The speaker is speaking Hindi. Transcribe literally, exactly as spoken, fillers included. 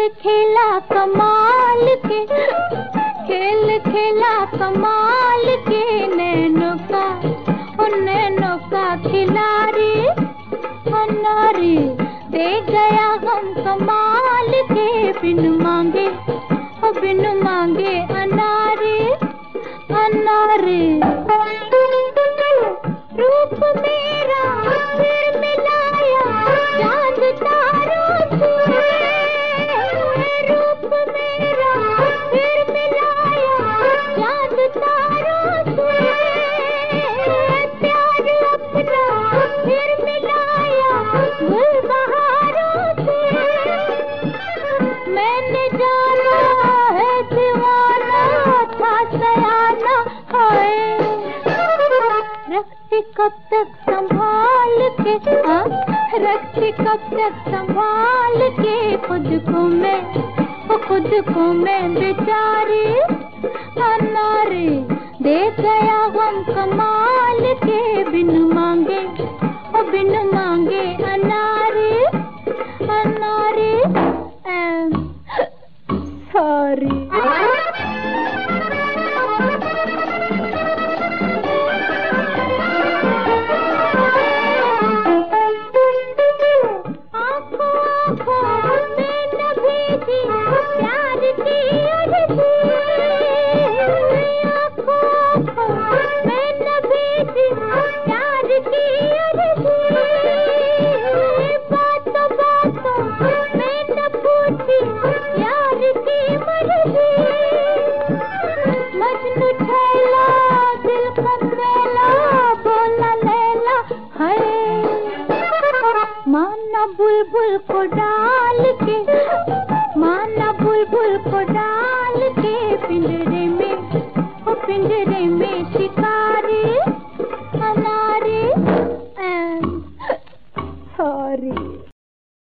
खेल खेला कमाल के, खेल खेला कमाल के, नैनों का ओ नैनों का खिलाड़ी अनारी दे गया हम कमाल के, बिन मांगे ओ बिन मांगे अनारी अनारी। रूप मेरा फिर मिलाया चांद तारों से, रूप मेरा फिर मिलाया चांद तारों से, प्यार अपना फिर मिलाया गुल बहारों से। मैंने जाना है दीवाना था सयाना है, रखती कब तक संभाल के, हाँ रखती कब तक संभाल के, खुद को मैं वो खुद को मैं बेचारी अनारी दे गया हम कमाल के, बिन मांगे ओ बिन मांगे अनारी अनारी सॉरी। माना बुलबुल को डाल के, माना बुलबुल को डाल के पिंजरे